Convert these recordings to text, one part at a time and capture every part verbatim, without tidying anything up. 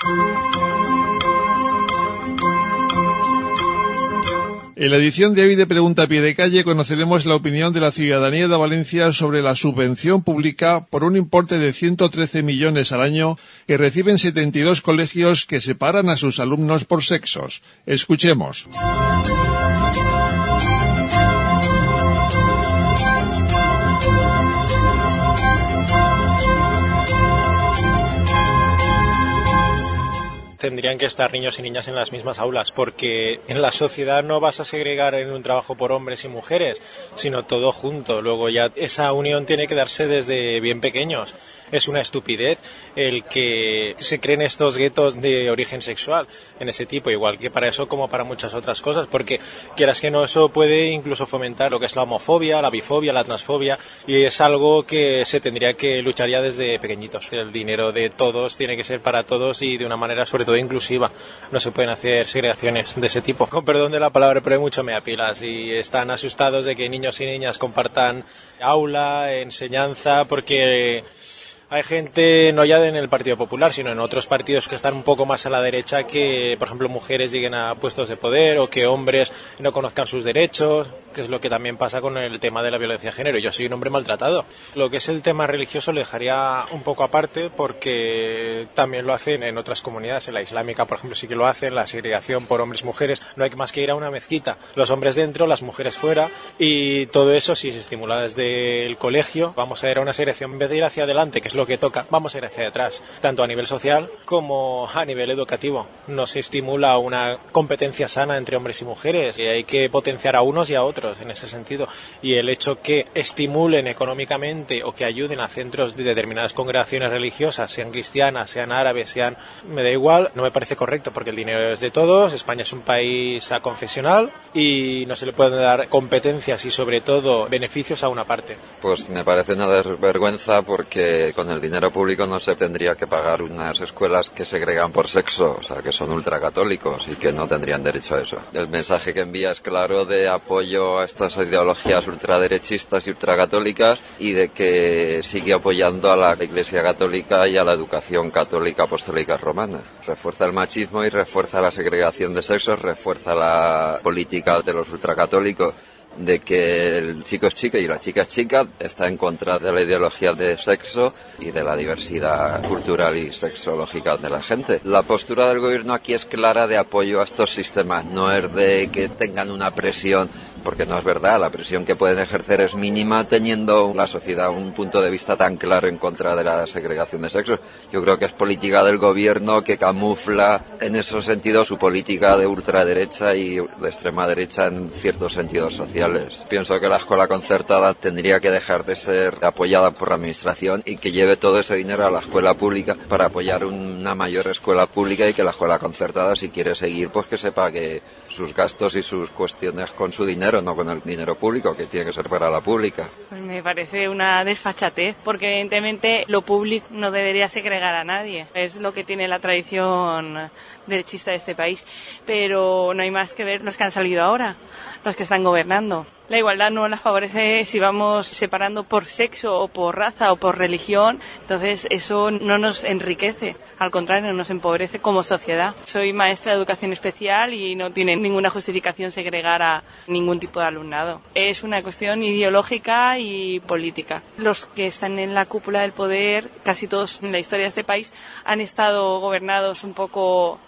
En la edición de hoy de Pregunta a Pie de Calle conoceremos la opinión de la ciudadanía de Valencia sobre la subvención pública por un importe de ciento trece millones al año que reciben setenta y dos colegios que separan a sus alumnos por sexos. Escuchemos. Tendrían que estar niños y niñas en las mismas aulas, porque en la sociedad no vas a segregar en un trabajo por hombres y mujeres, sino todo junto. Luego ya esa unión tiene que darse desde bien pequeños. Es una estupidez el que se creen estos guetos de origen sexual en ese tipo, igual que para eso como para muchas otras cosas, porque quieras que no, eso puede incluso fomentar lo que es la homofobia, la bifobia, la transfobia, y es algo que se tendría que luchar ya desde pequeñitos. El dinero de todos tiene que ser para todos y de una manera sobre todo inclusiva. No se pueden hacer segregaciones de ese tipo. Con perdón de la palabra, pero hay mucho meapilas y están asustados de que niños y niñas compartan aula, enseñanza, porque hay gente, no ya en el Partido Popular, sino en otros partidos que están un poco más a la derecha, que, por ejemplo, mujeres lleguen a puestos de poder o que hombres no conozcan sus derechos, que es lo que también pasa con el tema de la violencia de género. Yo soy un hombre maltratado. Lo que es el tema religioso lo dejaría un poco aparte, porque también lo hacen en otras comunidades. En la islámica, por ejemplo, sí que lo hacen, la segregación por hombres y mujeres. No hay más que ir a una mezquita. Los hombres dentro, las mujeres fuera, y todo eso, si se estimula desde el colegio, vamos a ir a una segregación. En vez de ir hacia adelante, que es lo que toca, vamos a ir hacia atrás, tanto a nivel social como a nivel educativo. No se estimula una competencia sana entre hombres y mujeres, y hay que potenciar a unos y a otros en ese sentido, y el hecho que estimulen económicamente o que ayuden a centros de determinadas congregaciones religiosas, sean cristianas, sean árabes, sean, me da igual, no me parece correcto, porque el dinero es de todos. España es un país aconfesional y no se le pueden dar competencias y sobre todo beneficios a una parte. Pues me parece una desvergüenza, porque con el dinero público no se tendría que pagar unas escuelas que segregan por sexo, o sea, que son ultracatólicos y que no tendrían derecho a eso. El mensaje que envía es claro de apoyo a estas ideologías ultraderechistas y ultracatólicas, y de que sigue apoyando a la Iglesia Católica y a la educación católica apostólica romana. Refuerza el machismo y refuerza la segregación de sexos, refuerza la política de los ultracatólicos de que el chico es chico y la chica es chica. Está en contra de la ideología de sexo y de la diversidad cultural y sexológica de la gente. La postura del gobierno aquí es clara de apoyo a estos sistemas, no es de que tengan una presión, porque no es verdad. La presión que pueden ejercer es mínima teniendo la sociedad un punto de vista tan claro en contra de la segregación de sexos. Yo creo que es política del gobierno que camufla en ese sentido su política de ultraderecha y de extrema derecha en ciertos sentidos sociales. Pienso que la escuela concertada tendría que dejar de ser apoyada por la administración y que lleve todo ese dinero a la escuela pública para apoyar una mayor escuela pública, y que la escuela concertada, si quiere seguir, pues que se pague sus gastos y sus cuestiones con su dinero, no con el dinero público, que tiene que ser para la pública. Pues me parece una desfachatez, porque evidentemente lo público no debería segregar a nadie. Es lo que tiene la tradición derechista de este país, pero no hay más que ver los que han salido ahora, los que están gobernando. La igualdad no la favorece si vamos separando por sexo o por raza o por religión. Entonces eso no nos enriquece, al contrario, nos empobrece como sociedad. Soy maestra de educación especial y no tiene ninguna justificación segregar a ningún tipo de alumnado. Es una cuestión ideológica y política. Los que están en la cúpula del poder, casi todos en la historia de este país, han estado gobernados un poco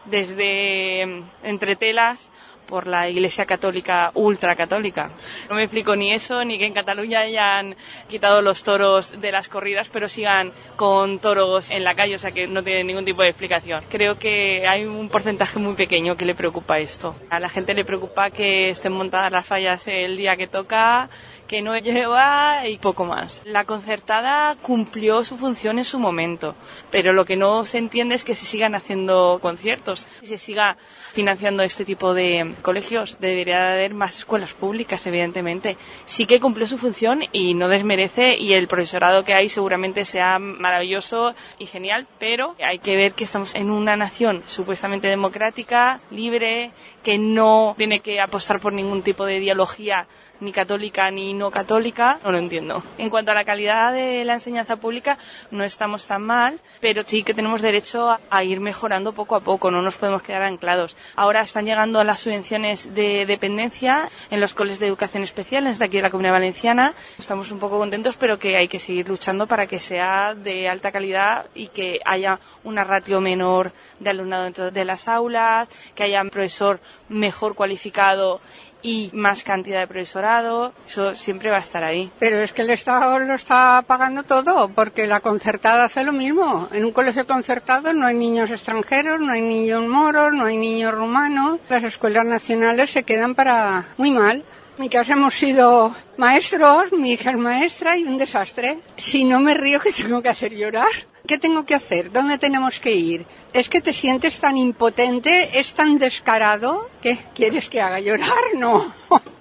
desde entre telas por la Iglesia Católica ultracatólica. No me explico ni eso, ni que en Cataluña hayan quitado los toros de las corridas, pero sigan con toros en la calle, o sea que no tiene ningún tipo de explicación. Creo que hay un porcentaje muy pequeño que le preocupa esto. A la gente le preocupa que estén montadas las fallas el día que toca, que no lleva y poco más. La concertada cumplió su función en su momento, pero lo que no se entiende es que se sigan haciendo conciertos, que se siga financiando este tipo de colegios. Debería haber más escuelas públicas, evidentemente. Sí que cumplió su función y no desmerece, y el profesorado que hay seguramente sea maravilloso y genial, pero hay que ver que estamos en una nación supuestamente democrática, libre, que no tiene que apostar por ningún tipo de ideología ni católica ni no no católica, no lo entiendo. En cuanto a la calidad de la enseñanza pública, no estamos tan mal, pero sí que tenemos derecho a, a ir mejorando poco a poco, no nos podemos quedar anclados. Ahora están llegando las subvenciones de dependencia en los colegios de educación especial, desde aquí de la Comunidad Valenciana. Estamos un poco contentos, pero que hay que seguir luchando para que sea de alta calidad y que haya una ratio menor de alumnado dentro de las aulas, que haya un profesor mejor cualificado y más cantidad de profesorado. Eso siempre va a estar ahí. Pero es que el Estado lo está pagando todo, porque la concertada hace lo mismo. En un colegio concertado no hay niños extranjeros, no hay niños moros, no hay niños rumanos. Las escuelas nacionales se quedan para muy mal. En mi casa hemos sido maestros, mi hija es maestra y un desastre. Si no me río, que tengo que hacer llorar. ¿Qué tengo que hacer? ¿Dónde tenemos que ir? Es que te sientes tan impotente, es tan descarado. ¿Qué quieres que haga? ¿Llorar? No.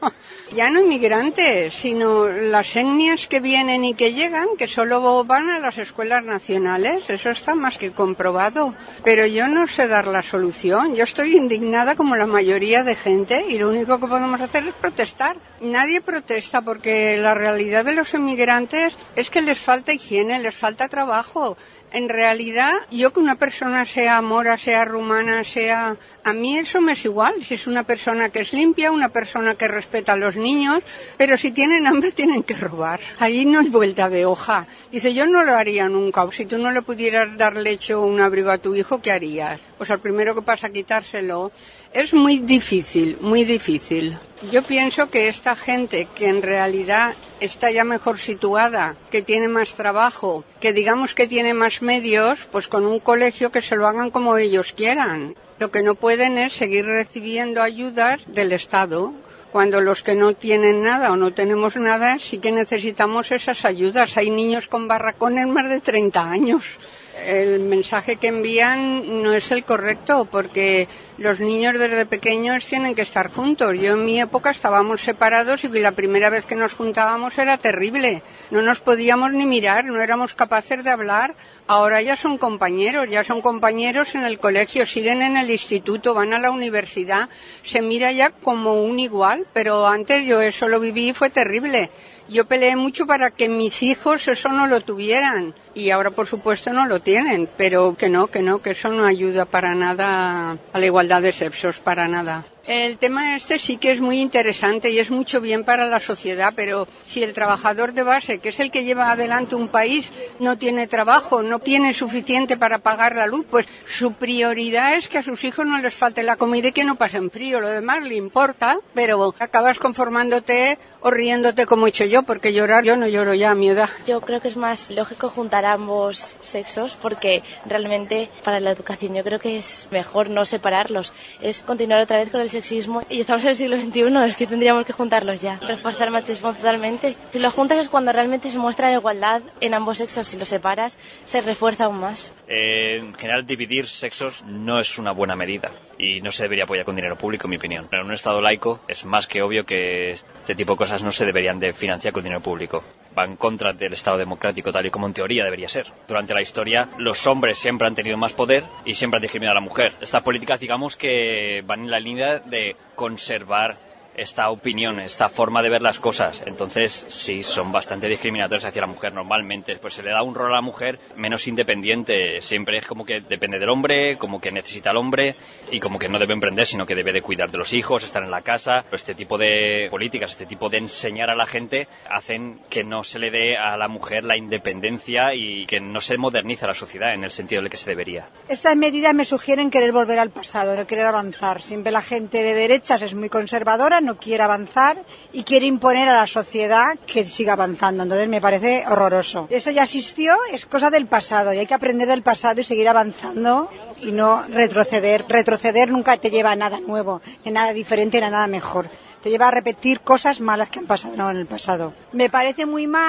Ya no inmigrantes, sino las etnias que vienen y que llegan, que solo van a las escuelas nacionales. Eso está más que comprobado. Pero yo no sé dar la solución. Yo estoy indignada como la mayoría de gente y lo único que podemos hacer es protestar. Nadie protesta porque la realidad de los inmigrantes es que les falta higiene, les falta trabajo. En realidad, yo que una persona sea mora, sea rumana, sea... A mí eso me es igual, si es una persona que es limpia, una persona que respeta a los niños, pero si tienen hambre tienen que robar. Ahí no hay vuelta de hoja. Dice, yo no lo haría nunca, o si tú no le pudieras dar leche o un abrigo a tu hijo, ¿qué harías? Pues al primero que pasa a quitárselo. Es muy difícil, muy difícil. Yo pienso que esta gente que en realidad está ya mejor situada, que tiene más trabajo, que digamos que tiene más medios, pues con un colegio que se lo hagan como ellos quieran. Lo que no pueden es seguir recibiendo ayudas del Estado, cuando los que no tienen nada o no tenemos nada sí que necesitamos esas ayudas. Hay niños con barracones más de treinta años. El mensaje que envían no es el correcto, porque los niños desde pequeños tienen que estar juntos. Yo en mi época estábamos separados y la primera vez que nos juntábamos era terrible. No nos podíamos ni mirar, no éramos capaces de hablar. Ahora ya son compañeros, ya son compañeros en el colegio, siguen en el instituto, van a la universidad. Se mira ya como un igual, pero antes yo eso lo viví y fue terrible. Yo peleé mucho para que mis hijos eso no lo tuvieran y ahora por supuesto no lo tienen, pero que no, que no, que eso no ayuda para nada a la igualdad de sexos, para nada. El tema este sí que es muy interesante y es mucho bien para la sociedad, pero si el trabajador de base, que es el que lleva adelante un país, no tiene trabajo, no tiene suficiente para pagar la luz, pues su prioridad es que a sus hijos no les falte la comida y que no pasen frío. Lo demás le importa, pero acabas conformándote o riéndote como he hecho yo, porque llorar, yo no lloro ya a mi edad. Yo creo que es más lógico juntar ambos sexos, porque realmente para la educación yo creo que es mejor no separarlos, es continuar otra vez con el sexismo y estamos en el siglo veintiuno, es que tendríamos que juntarlos ya. Reforzar el machismo totalmente. Si los juntas es cuando realmente se muestra igualdad en ambos sexos. Si los separas, se refuerza aún más. Eh, en general, dividir sexos no es una buena medida y no se debería apoyar con dinero público, en mi opinión. En un Estado laico es más que obvio que este tipo de cosas no se deberían de financiar con dinero público. Va en contra del Estado democrático tal y como en teoría debería ser. Durante la historia, los hombres siempre han tenido más poder y siempre han discriminado a la mujer. Estas políticas, digamos, que van en la línea de conservar esta opinión, esta forma de ver las cosas. Entonces, sí, son bastante discriminatorias hacia la mujer normalmente. Pues se le da un rol a la mujer menos independiente. Siempre es como que depende del hombre, como que necesita al hombre y como que no debe emprender, sino que debe de cuidar de los hijos, estar en la casa. Este tipo de políticas, este tipo de enseñar a la gente hacen que no se le dé a la mujer la independencia y que no se moderniza la sociedad en el sentido en el que se debería. Estas medidas me sugieren querer volver al pasado, no querer avanzar. Siempre la gente de derechas es muy conservadora, no quiere avanzar y quiere imponer a la sociedad que siga avanzando. Entonces me parece horroroso. Eso ya existió, es cosa del pasado y hay que aprender del pasado y seguir avanzando y no retroceder. Retroceder nunca te lleva a nada nuevo, ni nada diferente, ni a nada mejor. Te lleva a repetir cosas malas que han pasado en el pasado. Me parece muy mal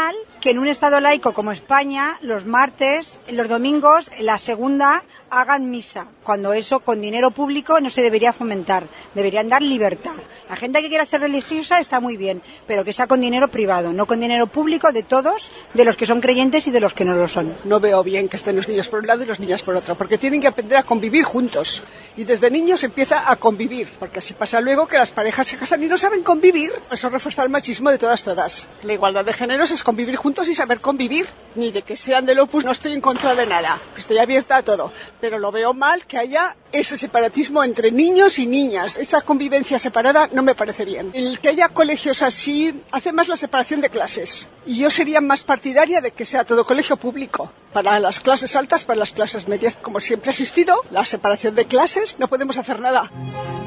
que en un estado laico como España, los martes, los domingos, la segunda, hagan misa, cuando eso con dinero público no se debería fomentar, deberían dar libertad. La gente que quiera ser religiosa está muy bien, pero que sea con dinero privado, no con dinero público de todos, de los que son creyentes y de los que no lo son. No veo bien que estén los niños por un lado y los niñas por otro, porque tienen que aprender a convivir juntos. Y desde niños se empieza a convivir, porque así pasa luego que las parejas se casan y no saben convivir. Eso refuerza el machismo de todas, todas. La igualdad de géneros es convivir juntos y saber convivir. Ni de que sean del Opus, no estoy en contra de nada. Estoy abierta a todo. Pero lo veo mal que haya ese separatismo entre niños y niñas. Esa convivencia separada no me parece bien. El que haya colegios así hace más la separación de clases. Y yo sería más partidaria de que sea todo colegio público. Para las clases altas, para las clases medias, como siempre ha existido, la separación de clases, no podemos hacer nada.